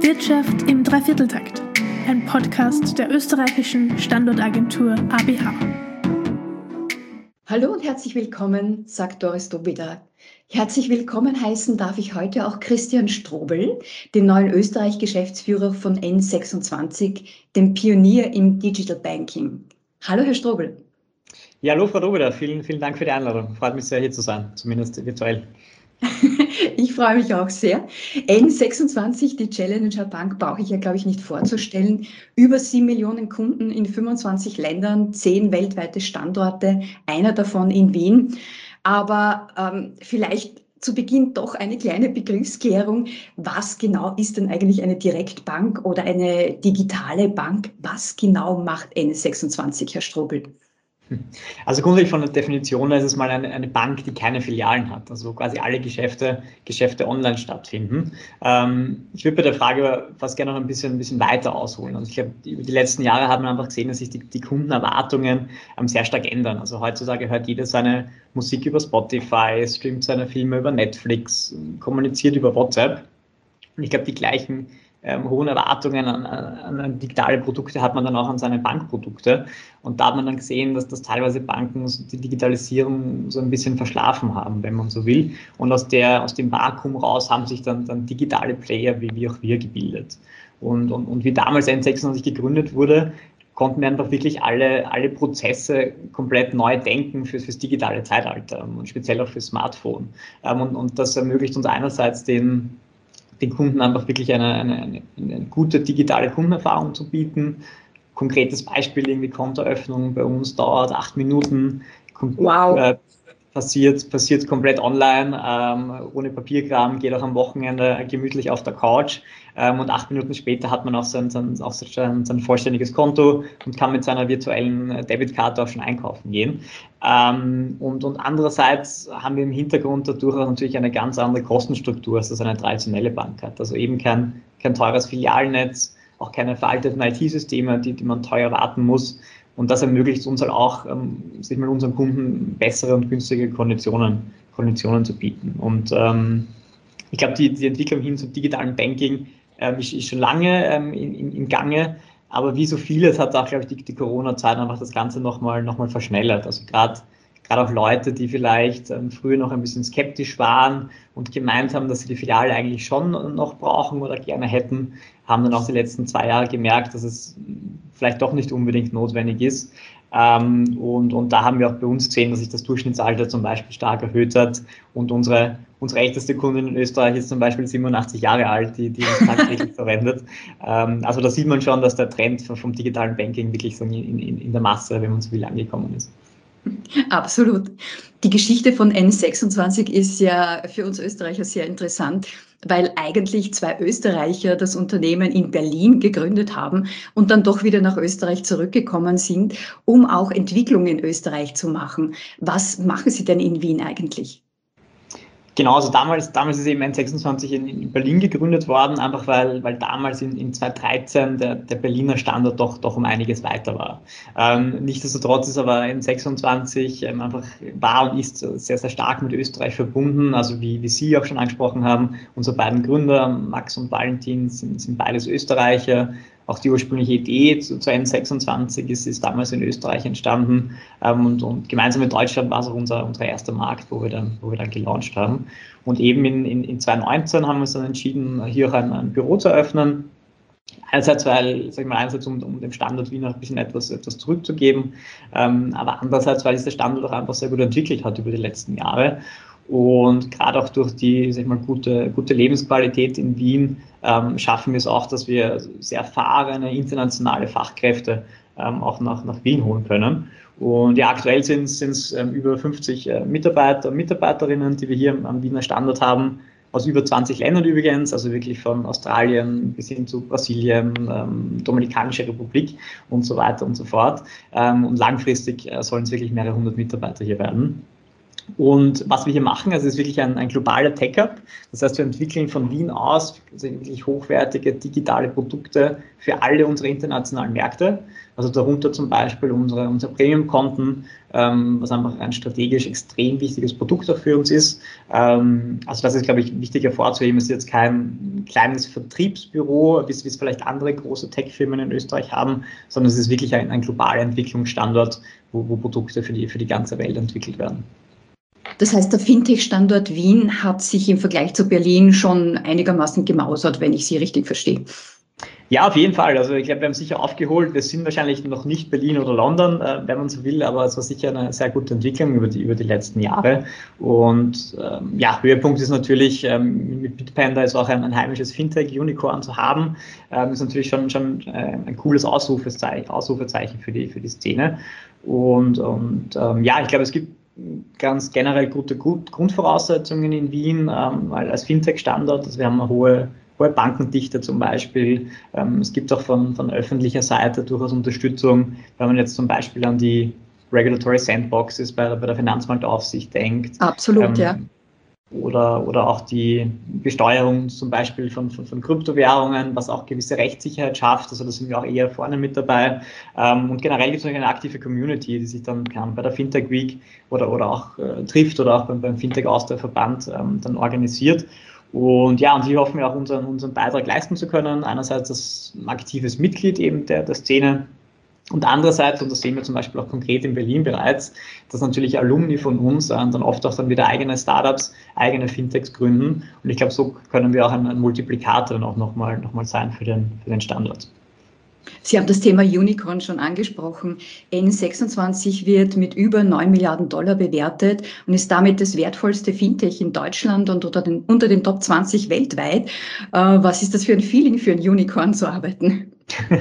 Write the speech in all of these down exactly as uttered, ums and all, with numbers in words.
Wirtschaft im Dreivierteltakt, ein Podcast der österreichischen Standortagentur A B H. Hallo und herzlich willkommen, sagt Doris Dobida. Herzlich willkommen heißen darf ich heute auch Christian Strobel, den neuen Österreich-Geschäftsführer von N sechsundzwanzig, dem Pionier im Digital Banking. Hallo, Herr Strobel. Ja, hallo Frau Dobida, vielen, vielen Dank für die Einladung. Freut mich sehr, hier zu sein, zumindest virtuell. Ich freue mich auch sehr. N sechsundzwanzig, die Challenger Bank, brauche ich ja, glaube ich, nicht vorzustellen. Über sieben Millionen Kunden in fünfundzwanzig Ländern, zehn weltweite Standorte, einer davon in Wien. Aber ähm, vielleicht zu Beginn doch eine kleine Begriffsklärung. Was genau ist denn eigentlich eine Direktbank oder eine digitale Bank? Was genau macht N sechsundzwanzig, Herr Strobel? Also grundsätzlich von der Definition her ist es mal eine, eine Bank, die keine Filialen hat, also quasi alle Geschäfte, Geschäfte online stattfinden. Ähm, ich würde bei der Frage fast gerne noch ein bisschen, ein bisschen weiter ausholen. Also ich glaube, über die letzten Jahre hat man einfach gesehen, dass sich die, die Kundenerwartungen ähm, sehr stark ändern. Also heutzutage hört jeder seine Musik über Spotify, streamt seine Filme über Netflix, kommuniziert über WhatsApp. Und ich glaube, die gleichen ähm, hohen Erwartungen an, an, an digitale Produkte hat man dann auch an seine Bankprodukte. Und da hat man dann gesehen, dass das teilweise Banken die Digitalisierung so ein bisschen verschlafen haben, wenn man so will. Und aus, der, aus dem Vakuum raus haben sich dann, dann digitale Player wie, wie auch wir gebildet. Und, und, und wie damals N sechsundzwanzig gegründet wurde, konnten wir einfach wirklich alle, alle Prozesse komplett neu denken fürs, fürs digitale Zeitalter und speziell auch fürs Smartphone. Und, und das ermöglicht uns einerseits den den Kunden einfach wirklich eine, eine, eine, eine gute digitale Kundenerfahrung zu bieten. Konkretes Beispiel, irgendwie Kontoeröffnung bei uns dauert acht Minuten. Wow. Äh, passiert, passiert komplett online, ähm, ohne Papierkram, geht auch am Wochenende gemütlich auf der Couch. Ähm, und acht Minuten später hat man auch sein, sein, auch sein, sein vollständiges Konto und kann mit seiner virtuellen Debitkarte auch schon einkaufen gehen. Ähm, und, und andererseits haben wir im Hintergrund dadurch auch natürlich eine ganz andere Kostenstruktur, als das eine traditionelle Bank hat. Also eben kein, kein teures Filialnetz, auch keine veralteten I T-Systeme, die, die man teuer warten muss. Und das ermöglicht uns halt auch, ähm, sich mal unseren Kunden bessere und günstige Konditionen, Konditionen zu bieten. Und ähm, ich glaube, die, die Entwicklung hin zum digitalen Banking ähm, ist, ist schon lange ähm, in, im Gange. Aber wie so vieles hat auch, glaube ich, die, die Corona-Zeit einfach das Ganze nochmal noch mal verschnellert. Also gerade gerade auch Leute, die vielleicht ähm, früher noch ein bisschen skeptisch waren und gemeint haben, dass sie die Filiale eigentlich schon noch brauchen oder gerne hätten, haben dann auch die letzten zwei Jahre gemerkt, dass es vielleicht doch nicht unbedingt notwendig ist. Ähm, und, und da haben wir auch bei uns gesehen, dass sich das Durchschnittsalter zum Beispiel stark erhöht hat. Und unsere, unsere älteste Kundin in Österreich ist zum Beispiel siebenundachtzig Jahre alt, die, die uns tagtäglich verwendet. Ähm, also da sieht man schon, dass der Trend vom, vom digitalen Banking wirklich so in, in, in der Masse, wenn man so will, angekommen ist. Absolut. Die Geschichte von N sechsundzwanzig ist ja für uns Österreicher sehr interessant, weil eigentlich zwei Österreicher das Unternehmen in Berlin gegründet haben und dann doch wieder nach Österreich zurückgekommen sind, um auch Entwicklung in Österreich zu machen. Was machen Sie denn in Wien eigentlich? Genau, also damals, damals ist eben N sechsundzwanzig in, in Berlin gegründet worden, einfach weil, weil damals in, in zweitausenddreizehn der, der Berliner Standort doch, doch um einiges weiter war. Ähm, nichtsdestotrotz ist aber N sechsundzwanzig ähm, einfach war und ist sehr, sehr stark mit Österreich verbunden, also wie, wie Sie auch schon angesprochen haben, unsere beiden Gründer, Max und Valentin, sind, sind beides Österreicher. Auch die ursprüngliche Idee zu, zu N sechsundzwanzig ist, ist damals in Österreich entstanden ähm, und, und gemeinsam mit Deutschland war es auch unser, unser erster Markt, wo wir dann, wo wir dann gelauncht haben. Und eben in, in, in zwanzig neunzehn haben wir uns dann entschieden, hier auch ein, ein Büro zu eröffnen. Einerseits, weil, sag ich mal, einerseits um, um dem Standort Wien noch ein bisschen etwas, etwas zurückzugeben, ähm, aber andererseits, weil sich der Standort auch einfach sehr gut entwickelt hat über die letzten Jahre. Und gerade auch durch die, sag ich mal, gute, gute Lebensqualität in Wien ähm, schaffen wir es auch, dass wir sehr erfahrene internationale Fachkräfte ähm, auch nach, nach Wien holen können. Und ja, aktuell sind es ähm, über fünfzig äh, Mitarbeiter und Mitarbeiterinnen, die wir hier am, am Wiener Standort haben, aus über zwanzig Ländern übrigens, also wirklich von Australien bis hin zu Brasilien, ähm, Dominikanische Republik und so weiter und so fort. Ähm, und langfristig äh, sollen es wirklich mehrere hundert Mitarbeiter hier werden. Und was wir hier machen, also es ist wirklich ein, ein globaler Tech-Hub. Das heißt, wir entwickeln von Wien aus also wirklich hochwertige digitale Produkte für alle unsere internationalen Märkte. Also darunter zum Beispiel unsere, unsere Premium-Konten, ähm, was einfach ein strategisch extrem wichtiges Produkt auch für uns ist. Ähm, also das ist, glaube ich, wichtig hervorzuheben. Es ist jetzt kein kleines Vertriebsbüro, wie es vielleicht andere große Tech-Firmen in Österreich haben, sondern es ist wirklich ein, ein globaler Entwicklungsstandort, wo, wo Produkte für die, für die ganze Welt entwickelt werden. Das heißt, der Fintech-Standort Wien hat sich im Vergleich zu Berlin schon einigermaßen gemausert, wenn ich Sie richtig verstehe. Ja, auf jeden Fall. Also ich glaube, wir haben sicher aufgeholt. Wir sind wahrscheinlich noch nicht Berlin oder London, äh, wenn man so will, aber es war sicher eine sehr gute Entwicklung über die, über die letzten Jahre. Und ähm, ja, Höhepunkt ist natürlich, ähm, mit Bitpanda ist auch ein, ein heimisches Fintech-Unicorn zu haben. Ähm, ist natürlich schon, schon äh, ein cooles Ausrufezeichen, Ausrufezeichen für die, für die Szene. Und, und ähm, ja, ich glaube, es gibt ganz generell gute Grundvoraussetzungen in Wien, ähm, als Fintech-Standort. Also wir haben eine hohe, hohe Bankendichte zum Beispiel. Ähm, es gibt auch von, von öffentlicher Seite durchaus Unterstützung, wenn man jetzt zum Beispiel an die Regulatory Sandboxes bei, bei der Finanzmarktaufsicht denkt. Absolut, ähm, ja. Oder, oder auch die Besteuerung zum Beispiel von, von, von Kryptowährungen, was auch gewisse Rechtssicherheit schafft. Also da sind wir auch eher vorne mit dabei. Ähm, und generell gibt es noch eine aktive Community, die sich dann kann, bei der Fintech Week oder, oder auch äh, trifft oder auch beim, beim Fintech Austria Verband ähm, dann organisiert. Und ja, und hier hoffen wir auch unseren, unseren Beitrag leisten zu können. Einerseits als aktives Mitglied eben der, der Szene. Und andererseits, und das sehen wir zum Beispiel auch konkret in Berlin bereits, dass natürlich Alumni von uns äh, dann oft auch dann wieder eigene Startups, eigene Fintechs gründen. Und ich glaube, so können wir auch ein, ein Multiplikator dann auch nochmal noch mal sein für den, für den Standort. Sie haben das Thema Unicorn schon angesprochen. N sechsundzwanzig wird mit über neun Milliarden Dollar bewertet und ist damit das wertvollste Fintech in Deutschland und unter den, unter den Top zwanzig weltweit. Äh, was ist das für ein Feeling, für ein Unicorn zu arbeiten?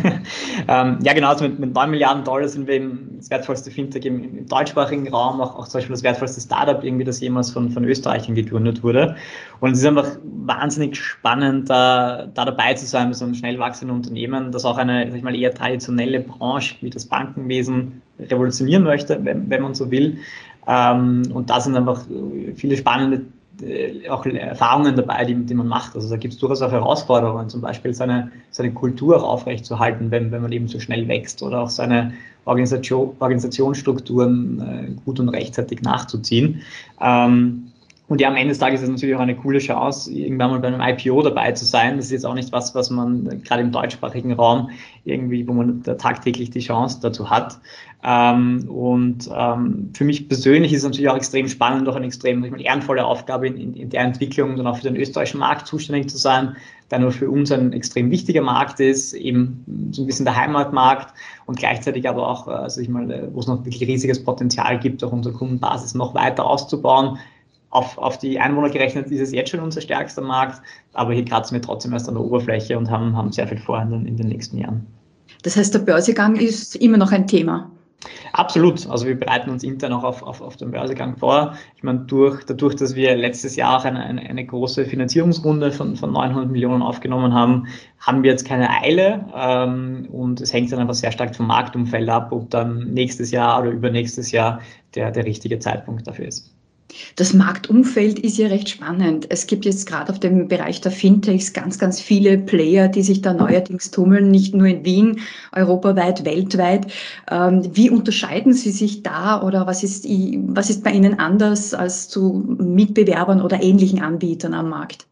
ähm, ja, genau, also mit, mit neun Milliarden Dollar sind wir eben das wertvollste Fintech im, im deutschsprachigen Raum, auch, auch zum Beispiel das wertvollste Startup, irgendwie, das jemals von, von Österreichern gegründet wurde. Und es ist einfach wahnsinnig spannend, da, da dabei zu sein mit so einem schnell wachsenden Unternehmen, das auch eine, sag ich mal, eher traditionelle Branche wie das Bankenwesen revolutionieren möchte, wenn, wenn man so will. Ähm, und da sind einfach viele spannende auch Erfahrungen dabei, die, die man macht. Also da gibt es durchaus auch Herausforderungen, zum Beispiel seine, seine Kultur auch aufrechtzuerhalten, wenn, wenn man eben so schnell wächst oder auch seine Organisation, Organisationsstrukturen äh, gut und rechtzeitig nachzuziehen. Ähm, Und ja, am Ende des Tages ist es natürlich auch eine coole Chance, irgendwann mal bei einem I P O dabei zu sein. Das ist jetzt auch nicht was, was man gerade im deutschsprachigen Raum irgendwie, wo man da tagtäglich die Chance dazu hat. Ähm, und ähm, für mich persönlich ist es natürlich auch extrem spannend, auch eine extrem ich meine, ehrenvolle Aufgabe in, in, in der Entwicklung, dann auch für den österreichischen Markt zuständig zu sein, der nur für uns ein extrem wichtiger Markt ist, eben so ein bisschen der Heimatmarkt und gleichzeitig aber auch, also ich meine, wo es noch wirklich riesiges Potenzial gibt, auch unsere Kundenbasis noch weiter auszubauen. Auf, auf die Einwohner gerechnet ist es jetzt schon unser stärkster Markt, aber hier kratzen wir trotzdem erst an der Oberfläche und haben, haben sehr viel vor in den, in den nächsten Jahren. Das heißt, der Börsegang ist immer noch ein Thema. Absolut. Also wir bereiten uns intern auch auf, auf, auf den Börsegang vor. Ich meine, durch, dadurch, dass wir letztes Jahr auch eine, eine, eine große Finanzierungsrunde von, von neunhundert Millionen aufgenommen haben, haben wir jetzt keine Eile. Ähm, und es hängt dann einfach sehr stark vom Marktumfeld ab, ob dann nächstes Jahr oder übernächstes Jahr der, der richtige Zeitpunkt dafür ist. Das Marktumfeld ist ja recht spannend. Es gibt jetzt gerade auf dem Bereich der Fintechs ganz, ganz viele Player, die sich da neuerdings tummeln, nicht nur in Wien, europaweit, weltweit. Wie unterscheiden Sie sich da oder was ist, was ist bei Ihnen anders als zu Mitbewerbern oder ähnlichen Anbietern am Markt?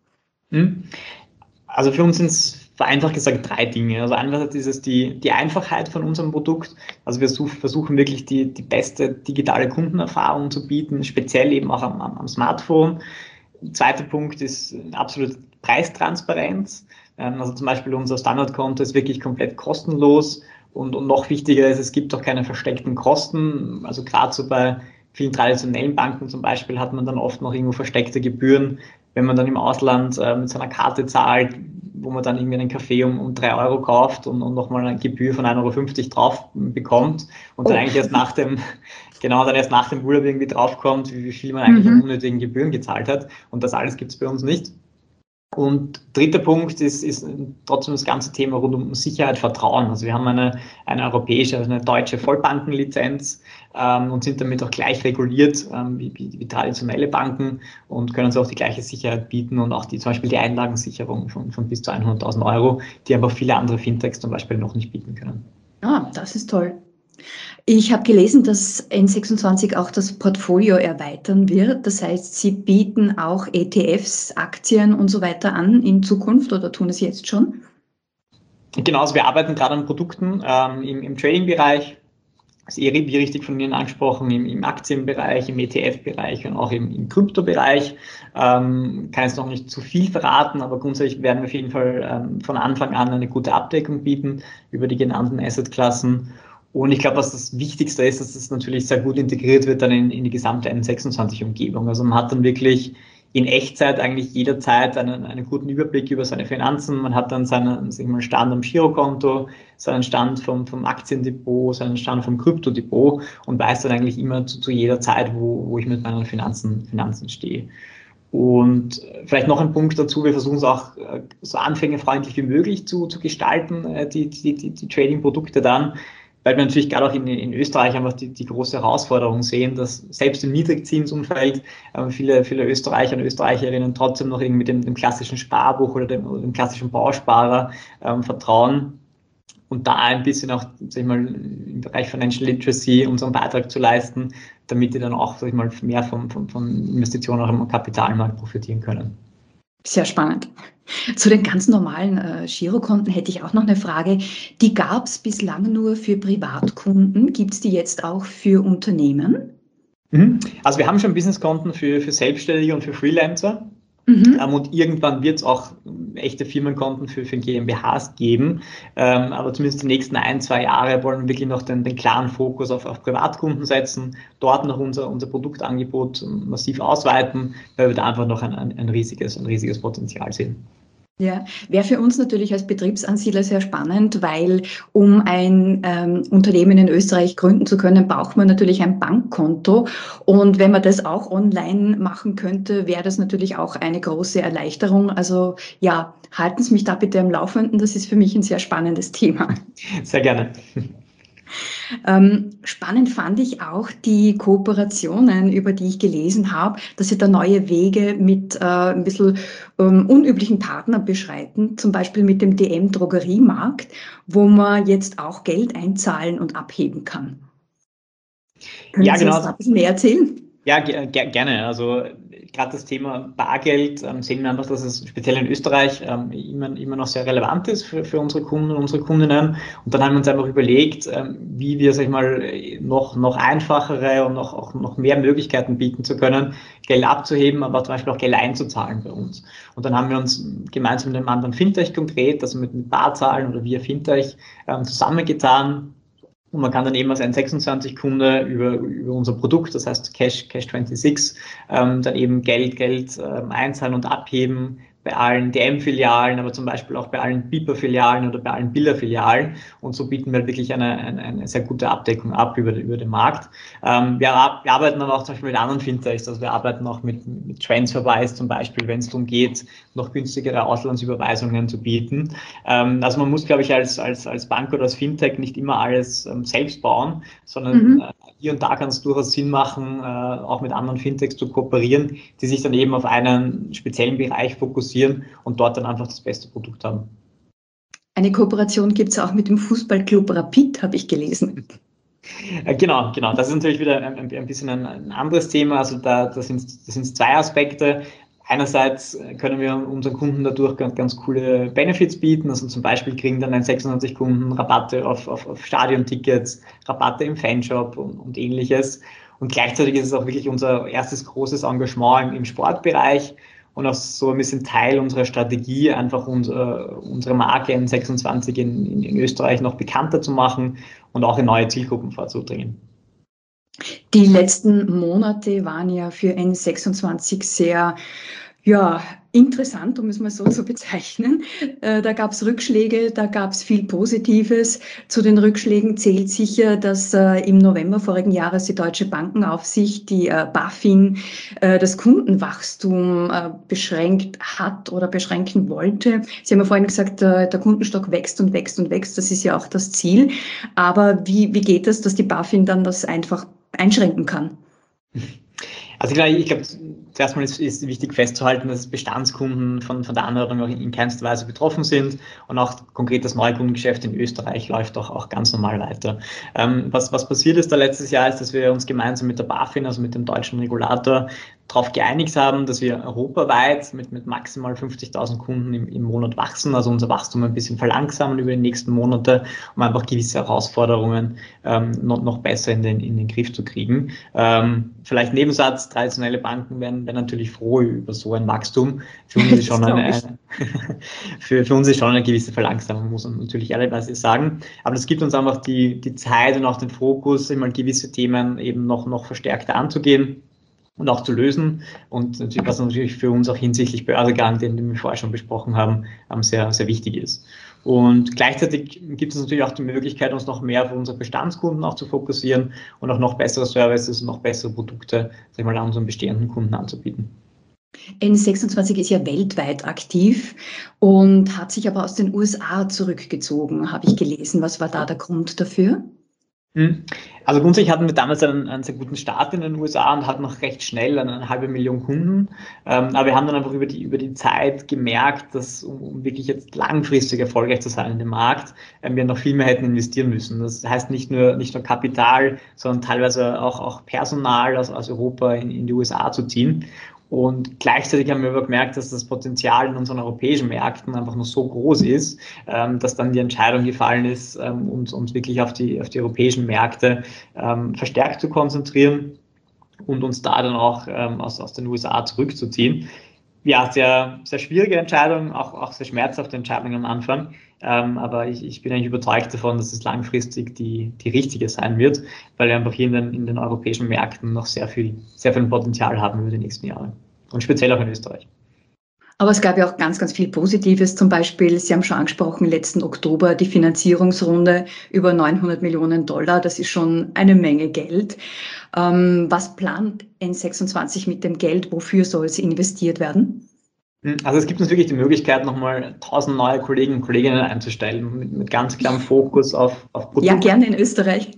Also für uns sind es vereinfacht gesagt drei Dinge. Also einerseits ist es die, die Einfachheit von unserem Produkt. Also wir such, versuchen wirklich die, die beste digitale Kundenerfahrung zu bieten, speziell eben auch am, am Smartphone. Zweiter Punkt ist absolute Preistransparenz. Also zum Beispiel unser Standardkonto ist wirklich komplett kostenlos und, und noch wichtiger ist, es gibt auch keine versteckten Kosten. Also gerade so bei vielen traditionellen Banken zum Beispiel hat man dann oft noch irgendwo versteckte Gebühren, wenn man dann im Ausland äh, mit seiner Karte zahlt, wo man dann irgendwie einen Kaffee um, um drei Euro kauft und, und nochmal eine Gebühr von ein Euro fünfzig drauf bekommt und dann oh. eigentlich erst nach dem, genau, dann erst nach dem Urlaub irgendwie draufkommt, wie, wie viel man eigentlich mhm. an unnötigen Gebühren gezahlt hat. Und das alles gibt es bei uns nicht. Und dritter Punkt ist, ist trotzdem das ganze Thema rund um Sicherheit, Vertrauen. Also wir haben eine, eine europäische, also eine deutsche Vollbankenlizenz ähm, und sind damit auch gleich reguliert ähm, wie, wie, wie traditionelle Banken und können uns auch die gleiche Sicherheit bieten und auch die, zum Beispiel die Einlagensicherung von, von bis zu hunderttausend Euro, die aber viele andere Fintechs zum Beispiel noch nicht bieten können. Ah, das ist toll. Ich habe gelesen, dass N sechsundzwanzig auch das Portfolio erweitern wird. Das heißt, Sie bieten auch E T Fs, Aktien und so weiter an in Zukunft oder tun es jetzt schon? Genau, also wir arbeiten gerade an Produkten ähm, im, im Trading-Bereich, das ist eh wie richtig von Ihnen angesprochen, im, im Aktienbereich, im E T F-Bereich und auch im, im Krypto-Bereich. Ähm, kann jetzt noch nicht zu viel verraten, aber grundsätzlich werden wir auf jeden Fall ähm, von Anfang an eine gute Abdeckung bieten über die genannten Asset-Klassen. Und ich glaube, was das Wichtigste ist, dass es natürlich sehr gut integriert wird dann in, in die gesamte N sechsundzwanzig-Umgebung. Also man hat dann wirklich in Echtzeit eigentlich jederzeit einen, einen guten Überblick über seine Finanzen. Man hat dann seinen, sag ich mal, Stand am Girokonto, seinen Stand vom, vom Aktiendepot, seinen Stand vom Kryptodepot und weiß dann eigentlich immer zu, zu jeder Zeit, wo, wo ich mit meinen Finanzen, Finanzen stehe. Und vielleicht noch ein Punkt dazu, wir versuchen es auch so anfängerfreundlich wie möglich zu, zu gestalten, die, die, die, die Trading-Produkte dann, weil wir natürlich gerade auch in, in Österreich einfach die, die große Herausforderung sehen, dass selbst im Niedrigzinsumfeld äh, viele, viele Österreicher und Österreicherinnen trotzdem noch irgendwie dem, dem klassischen Sparbuch oder dem, oder dem klassischen Bausparer ähm, vertrauen und da ein bisschen auch, sag ich mal, im Bereich Financial Literacy unseren Beitrag zu leisten, damit die dann auch, sag ich mal, mehr von, von, von Investitionen auch im Kapitalmarkt profitieren können. Sehr spannend. Zu den ganz normalen äh, Girokonten hätte ich auch noch eine Frage. Die gab es bislang nur für Privatkunden. Gibt es die jetzt auch für Unternehmen? Mhm. Also wir haben schon Businesskonten für, für Selbstständige und für Freelancer. Mhm. Ähm, und irgendwann wird es auch echte Firmenkonten für, für GmbHs geben. Ähm, aber zumindest die nächsten ein, zwei Jahre wollen wir wirklich noch den, den klaren Fokus auf, auf Privatkunden setzen, dort noch unser, unser Produktangebot massiv ausweiten, weil wir da einfach noch ein, ein, ein, riesiges, ein riesiges Potenzial sehen. Ja, wäre für uns natürlich als Betriebsansiedler sehr spannend, weil um ein ähm, Unternehmen in Österreich gründen zu können, braucht man natürlich ein Bankkonto. Und wenn man das auch online machen könnte, wäre das natürlich auch eine große Erleichterung. Also ja, halten Sie mich da bitte am Laufenden. Das ist für mich ein sehr spannendes Thema. Sehr gerne. Ähm, spannend fand ich auch die Kooperationen, über die ich gelesen habe, dass Sie da neue Wege mit äh, ein bisschen ähm, unüblichen Partnern beschreiten, zum Beispiel mit dem D M-Drogeriemarkt, wo man jetzt auch Geld einzahlen und abheben kann. Können Ja, Sie genau. uns da ein bisschen mehr erzählen? Ja, ge ge gerne. Also gerade das Thema Bargeld ähm, sehen wir einfach, dass es speziell in Österreich ähm, immer, immer noch sehr relevant ist für, für unsere Kunden und unsere Kundinnen. Und dann haben wir uns einfach überlegt, ähm, wie wir, sag ich mal, noch, noch einfachere und noch, auch noch mehr Möglichkeiten bieten zu können, Geld abzuheben, aber zum Beispiel auch Geld einzuzahlen bei uns. Und dann haben wir uns gemeinsam mit einem anderen Fintech konkret, also mit, mit Barzahlen oder via Fintech ähm, zusammengetan. Und man kann dann eben als N sechsundzwanzig-Kunde über, über unser Produkt, das heißt Cash, Cash sechsundzwanzig, ähm, dann eben Geld, Geld ähm, einzahlen und abheben bei allen D M-Filialen, aber zum Beispiel auch bei allen Biper-Filialen oder bei allen Biller-Filialen. Und so bieten wir wirklich eine, eine, eine sehr gute Abdeckung ab über, über den Markt. Ähm, wir, wir arbeiten aber auch zum Beispiel mit anderen Fintechs, also wir arbeiten auch mit, mit Transferwise zum Beispiel, wenn es darum geht, noch günstigere Auslandsüberweisungen zu bieten. Ähm, also man muss, glaube ich, als, als, als Bank oder als Fintech nicht immer alles ähm, selbst bauen, sondern Mhm. äh, hier und da kann es durchaus Sinn machen, äh, auch mit anderen Fintechs zu kooperieren, die sich dann eben auf einen speziellen Bereich fokussieren und dort dann einfach das beste Produkt haben. Eine Kooperation gibt es auch mit dem Fußballclub Rapid, habe ich gelesen. Genau, genau. Das ist natürlich wieder ein, ein bisschen ein, ein anderes Thema. Also da, da sind das sind zwei Aspekte. Einerseits können wir unseren Kunden dadurch ganz, ganz coole Benefits bieten. Also zum Beispiel kriegen dann ein sechsundzwanzig Kunden Rabatte auf, auf, auf Stadiontickets, Rabatte im Fanshop und, und ähnliches. Und gleichzeitig ist es auch wirklich unser erstes großes Engagement im, im Sportbereich und auch so ein bisschen Teil unserer Strategie, einfach unser, unsere Marke N sechsundzwanzig in, in, in Österreich noch bekannter zu machen und auch in neue Zielgruppen vorzudringen. Die letzten Monate waren ja für N sechsundzwanzig sehr ja, interessant, um es mal so zu bezeichnen. Äh, da gab es Rückschläge, da gab es viel Positives. Zu den Rückschlägen zählt sicher, dass äh, im November vorigen Jahres die Deutsche Bankenaufsicht, die äh, BaFin, äh, das Kundenwachstum äh, beschränkt hat oder beschränken wollte. Sie haben ja vorhin gesagt, äh, der Kundenstock wächst und wächst und wächst. Das ist ja auch das Ziel. Aber wie, wie geht es, dass die BaFin dann das einfach einschränken kann? Also ich glaube, zuerst mal ist, ist wichtig festzuhalten, dass Bestandskunden von, von der Anordnung auch in keinster Weise betroffen sind und auch konkret das Neukundengeschäft in Österreich läuft auch, auch ganz normal weiter. Ähm, was, was passiert ist da letztes Jahr, ist, dass wir uns gemeinsam mit der BaFin, also mit dem deutschen Regulator, darauf geeinigt haben, dass wir europaweit mit, mit maximal fünfzigtausend Kunden im, im Monat wachsen, also unser Wachstum ein bisschen verlangsamen über die nächsten Monate, um einfach gewisse Herausforderungen ähm, noch, noch besser in den, in den Griff zu kriegen. Ähm, vielleicht Nebensatz, traditionelle Banken wären, wären natürlich froh über so ein Wachstum. Für uns ist schon eine, eine für, für uns ist schon eine gewisse Verlangsamung, muss man natürlich ehrlicherweise sagen. Aber das gibt uns einfach die, die Zeit und auch den Fokus, immer gewisse Themen eben noch, noch verstärkter anzugehen und auch zu lösen. Und natürlich, was natürlich für uns auch hinsichtlich Börsegang, den wir vorher schon besprochen haben, sehr, sehr wichtig ist. Und gleichzeitig gibt es natürlich auch die Möglichkeit, uns noch mehr auf unsere Bestandskunden auch zu fokussieren und auch noch bessere Services und noch bessere Produkte, sag ich mal, an unseren bestehenden Kunden anzubieten. N sechsundzwanzig ist ja weltweit aktiv und hat sich aber aus den U S A zurückgezogen, habe ich gelesen. Was war da der Grund dafür? Also grundsätzlich hatten wir damals einen, einen sehr guten Start in den U S A und hatten noch recht schnell eine, eine halbe Million Kunden. Ähm, aber wir haben dann einfach über die, über die Zeit gemerkt, dass um, um wirklich jetzt langfristig erfolgreich zu sein in dem Markt, ähm, wir noch viel mehr hätten investieren müssen. Das heißt nicht nur, nicht nur Kapital, sondern teilweise auch, auch Personal aus, aus Europa in, in die U S A zu ziehen. Und gleichzeitig haben wir aber gemerkt, dass das Potenzial in unseren europäischen Märkten einfach noch so groß ist, dass dann die Entscheidung gefallen ist, uns, uns wirklich auf die, auf die europäischen Märkte verstärkt zu konzentrieren und uns da dann auch aus, aus den U S A zurückzuziehen. Ja, sehr, sehr schwierige Entscheidung, auch, auch sehr schmerzhafte Entscheidung am Anfang. Ähm, aber ich, ich bin eigentlich überzeugt davon, dass es langfristig die, die richtige sein wird, weil wir einfach hier in den, in den europäischen Märkten noch sehr viel, sehr viel Potenzial haben über die nächsten Jahre. Und speziell auch in Österreich. Aber es gab ja auch ganz, ganz viel Positives. Zum Beispiel, Sie haben schon angesprochen, letzten Oktober die Finanzierungsrunde über neunhundert Millionen Dollar. Das ist schon eine Menge Geld. Ähm, was plant N sechsundzwanzig mit dem Geld? Wofür soll es investiert werden? Also es gibt uns wirklich die Möglichkeit, nochmal tausend neue Kollegen und Kolleginnen einzustellen, mit, mit ganz klarem Fokus auf, auf Produkt. Ja, gerne in Österreich.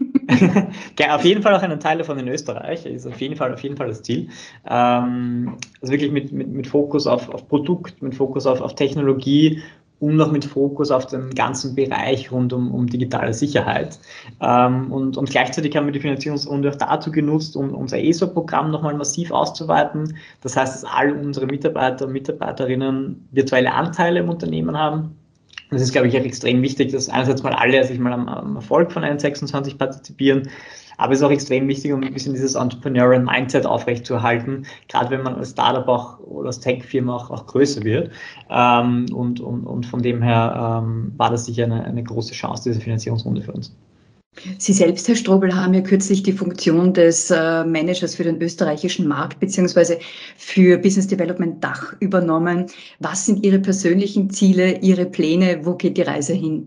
Auf jeden Fall auch einen Teil davon in Österreich, ist auf jeden Fall, auf jeden Fall das Ziel. Ähm, also wirklich mit, mit, mit Fokus auf, auf Produkt, mit Fokus auf, auf Technologie und noch mit Fokus auf den ganzen Bereich rund um, um digitale Sicherheit. Ähm, und, und gleichzeitig haben wir die Finanzierungsrunde auch dazu genutzt, um unser E S O-Programm nochmal massiv auszuweiten. Das heißt, dass all unsere Mitarbeiter und Mitarbeiterinnen virtuelle Anteile im Unternehmen haben. Das ist, glaube ich, auch extrem wichtig, dass einerseits mal alle sich mal am, am Erfolg von N sechsundzwanzig partizipieren, aber es ist auch extrem wichtig, um ein bisschen dieses Entrepreneurial Mindset aufrechtzuerhalten, gerade wenn man als Startup auch oder als Tech-Firma auch, auch größer wird. Ähm, und, und, und von dem her ähm, war das sicher eine, eine große Chance, diese Finanzierungsrunde für uns. Sie selbst, Herr Strobl, haben ja kürzlich die Funktion des äh, Managers für den österreichischen Markt beziehungsweise für Business Development Dach übernommen. Was sind Ihre persönlichen Ziele, Ihre Pläne? Wo geht die Reise hin?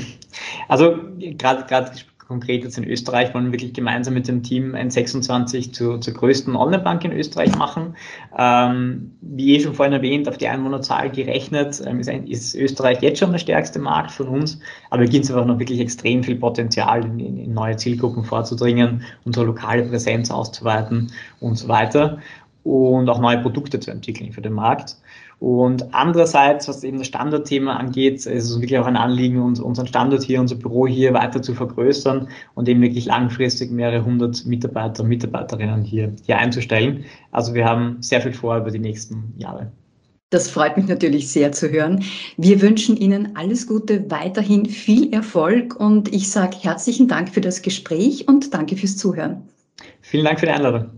Also gerade gerade konkret jetzt in Österreich wollen wir wirklich gemeinsam mit dem Team N sechsundzwanzig zur, zur größten Online-Bank in Österreich machen. Ähm, wie eh schon vorhin erwähnt, auf die Einwohnerzahl gerechnet, ähm, ist, ist Österreich jetzt schon der stärkste Markt von uns, aber hier gibt es einfach noch wirklich extrem viel Potenzial, in, in, in neue Zielgruppen vorzudringen, unsere lokale Präsenz auszuweiten und so weiter und auch neue Produkte zu entwickeln für den Markt. Und andererseits, was eben das Standortthema angeht, ist es wirklich auch ein Anliegen, uns, unseren Standort hier, unser Büro hier weiter zu vergrößern und eben wirklich langfristig mehrere hundert Mitarbeiter und Mitarbeiterinnen hier, hier einzustellen. Also wir haben sehr viel vor über die nächsten Jahre. Das freut mich natürlich sehr zu hören. Wir wünschen Ihnen alles Gute, weiterhin viel Erfolg und ich sage herzlichen Dank für das Gespräch und danke fürs Zuhören. Vielen Dank für die Einladung.